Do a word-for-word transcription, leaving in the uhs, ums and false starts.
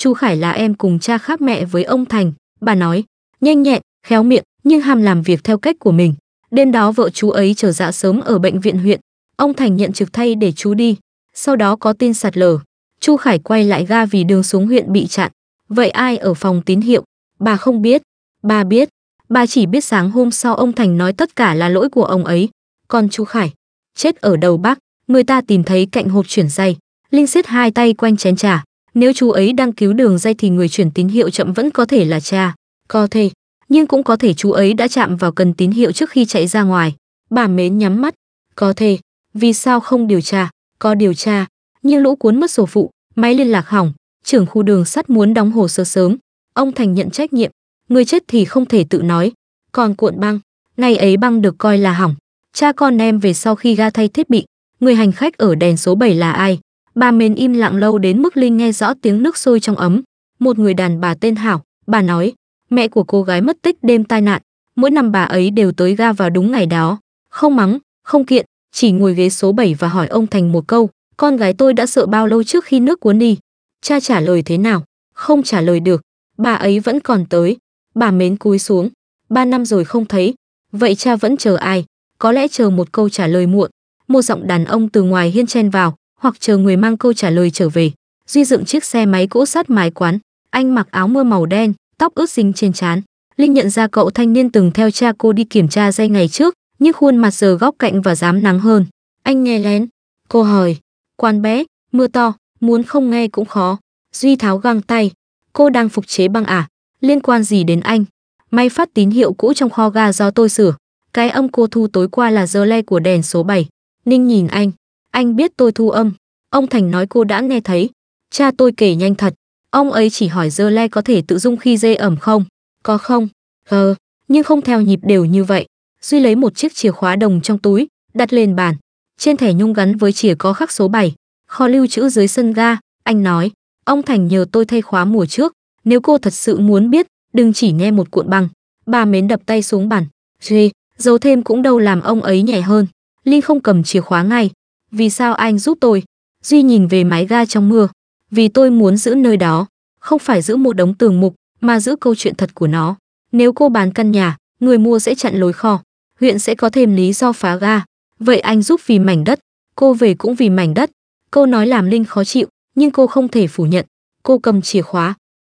Chu Khải là em cùng cha khác mẹ với ông Thành. Bà nói, nhanh nhẹn, khéo miệng, nhưng ham làm việc theo cách của mình. Đêm đó vợ chú ấy trở dạ sớm ở bệnh viện huyện. Ông Thành nhận trực thay để chú đi. Sau đó có tin sạt lở. Chu Khải quay lại ga vì đường xuống huyện bị chặn. Vậy ai ở phòng tín hiệu? Bà không biết. Bà biết. Bà chỉ biết sáng hôm sau ông Thành nói tất cả là lỗi của ông ấy. Còn chú Khải, chết ở đầu Bắc, người ta tìm thấy cạnh hộp chuyển dây. Linh siết hai tay quanh chén trà. Nếu chú ấy đang cứu đường dây thì người chuyển tín hiệu chậm vẫn có thể là cha. Có thể, nhưng cũng có thể chú ấy đã chạm vào cần tín hiệu trước khi chạy ra ngoài. Bà Mến nhắm mắt. Có thể. Vì sao không điều tra? Có điều tra. Nhưng lũ cuốn mất sổ phụ, máy liên lạc hỏng. Trưởng khu đường sắt muốn đóng hồ sơ sớm. Ông Thành nhận trách nhiệm. Người chết thì không thể tự nói. Còn cuộn băng, ngày ấy băng được coi là hỏng. Cha con em về sau khi ga thay thiết bị. Người hành khách ở đèn số bảy là ai? Bà Mến im lặng lâu đến mức Linh nghe rõ tiếng nước sôi trong ấm. Một người đàn bà tên Hảo. Bà nói, mẹ của cô gái mất tích đêm tai nạn. Mỗi năm bà ấy đều tới ga vào đúng ngày đó. Không mắng, không kiện, chỉ ngồi ghế số bảy và hỏi ông Thành một câu. Con gái tôi đã sợ bao lâu trước khi nước cuốn đi? Cha trả lời thế nào? Không trả lời được. Bà ấy vẫn còn tới. Bà Mến cúi xuống. Ba năm rồi không thấy. Vậy cha vẫn chờ ai? Có lẽ chờ một câu trả lời muộn. Một giọng đàn ông từ ngoài hiên chen vào. Hoặc chờ người mang câu trả lời trở về. Duy dựng chiếc xe máy cỗ sát mái quán. Anh mặc áo mưa màu đen, tóc ướt dính trên trán. Linh nhận ra cậu thanh niên từng theo cha cô đi kiểm tra dây ngày trước, nhưng khuôn mặt giờ góc cạnh và dám nắng hơn. Anh nghe lén. Cô hỏi. Quan bé, mưa to, muốn không nghe cũng khó. Duy tháo găng tay. Cô đang phục chế băng à? Liên quan gì đến anh? May phát tín hiệu cũ trong kho ga do tôi sửa. Cái âm cô thu tối qua là giờ le của đèn số bảy. Ninh nhìn anh. Anh biết tôi thu âm. Ông Thành nói cô đã nghe thấy. Cha tôi kể nhanh thật. Ông ấy chỉ hỏi giờ le có thể tự dung khi dê ẩm không? Có không? Ờ, nhưng không theo nhịp đều như vậy. Duy lấy một chiếc chìa khóa đồng trong túi, đặt lên bàn. Trên thẻ nhung gắn với chìa có khắc số bảy. Kho lưu trữ dưới sân ga. Anh nói, ông Thành nhờ tôi thay khóa mùa trước. Nếu cô thật sự muốn biết, đừng chỉ nghe một cuộn băng. Bà Mến đập tay xuống bàn. Duy, giấu thêm cũng đâu làm ông ấy nhẹ hơn. Linh không cầm chìa khóa ngay. Vì sao anh giúp tôi? Duy nhìn về mái ga trong mưa. Vì tôi muốn giữ nơi đó. Không phải giữ một đống tường mục, mà giữ câu chuyện thật của nó. Nếu cô bán căn nhà, người mua sẽ chặn lối kho. Huyện sẽ có thêm lý do phá ga. Vậy anh giúp vì mảnh đất. Cô về cũng vì mảnh đất. Câu nói làm Linh khó chịu, nhưng cô không thể phủ nhận. Cô cầm chìa khóa.